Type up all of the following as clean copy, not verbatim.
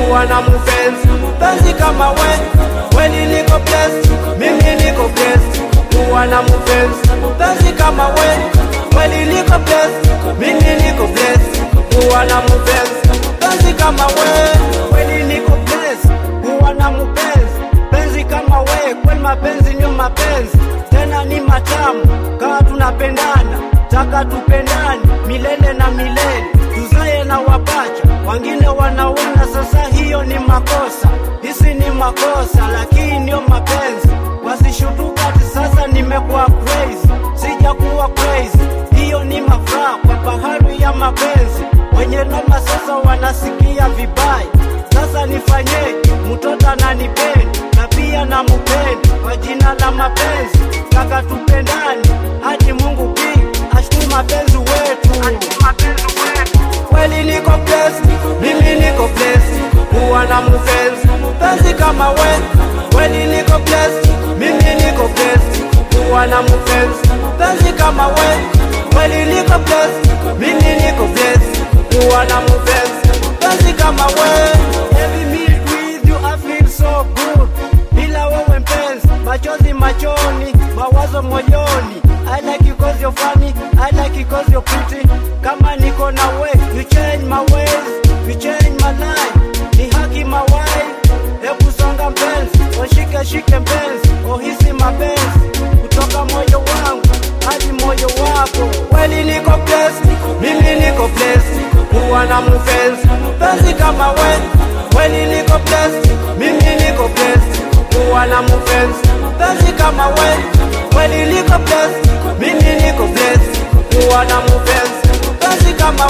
kuwa na mpenzi. Mpenzi kama kweli niko blessed, mimi niko blessed kuwa na mpenzi. Mpenzi kama kweli niko blessed, mimi niko blessed kuwa na mpenzi. Mpenzi kama kweli niko blessed kuwa na mpenzi. Mpenzi kama kweli mapenzi ndio mapenzi, tena ni matamu kama tunapendana. Taka tupendane milele na milele, tuzae na wapacha. Wengine wanaona sasa hiyo ni makosa, hisi ni makosa, lakini ndio mapenzi. Wasishutuka ati sasa nimekuwa crazy, sijakuwa crazy. Hiyo ni mafuraha kwa bahari ya mapenzi. Wenye noma sasa wanasikia vibaya. Sasa nifanyeje? Mtoto ananipenda na pia na mupenda kwa jina la mapenzi. Kaka tupendane hadi Mungu pia ashukuru mapenzi wetu. Kweli niko blessed, mimi niko blessed kuwa na mpenzi. Mpenzi kama kweli niko blessed, mimi niko blessed kuwa na mpenzi. Mpenzi kama kweli niko blessed, mimi niko blessed kuwa na mpenzi. Mpenzi kama every meet with you I feel so good. Bila wewe mpenzi, machozi machoni, mawazo moyoni. I like you cause you're funny, I like you cause you're pretty. Kama niko na you change my ways, you change my life. Ni haki my wife, hebu songa mpenzi, shike mpenzi, hisi mapenzi kutoka moyo wangu hadi moyo wako. Kweli niko blessed, mimi niko blessed kuwa na mpenzi. Mpenzi kama kweli niko blessed, mimi niko blessed kuwa na mpenzi. Mpenzi kama kweli niko blessed, mimi niko blessed kuwa na mpenzi. Mpenzi kama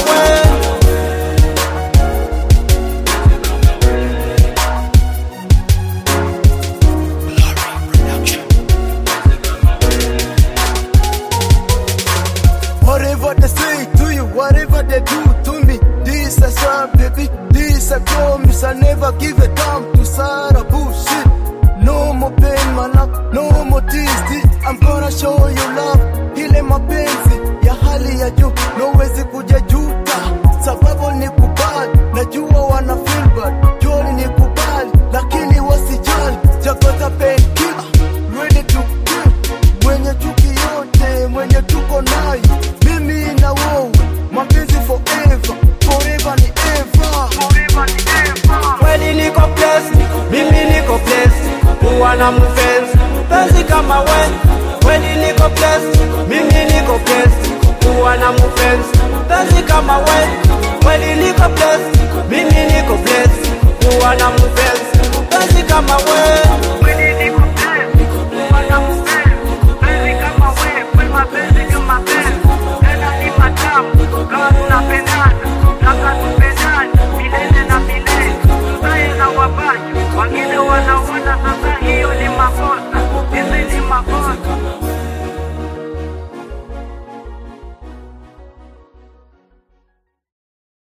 whatever they say to you, whatever they do to me, this a song, baby, this a promise. I never give a damn to Sarah bullshit. No more pain, my love, no more tears. I'm gonna show you love. Ile mapenzi ya hali ya juu, nowezi kujajuta, sababu ni kubali. Najua wana feel bad, joli ni kubali, lakini wasijali. Jakota pain killer, ready to kill. Mwenye chuki yote, mwenye tuko nayo, mimi na wewe, mapenzi forever, forever ni ever. kweli niko blessed, mimi niko blessed kuwa na mpenzi. Mpenzi kama kweli niko blessed, mimi niko blessed kuwa na mpenzi. Mpenzi kama kweli niko blessed, mimi niko blessed kuwa na mpenzi. Mpenzi kama kweli niko blessed kuwa na mpenzi. Mpenzi kama kweli mapenzi ndio mapenzi, tena ni matamu kama tunapendana. Taka tupendane milele na milele, tuzae na wapacha. Wengine wanaona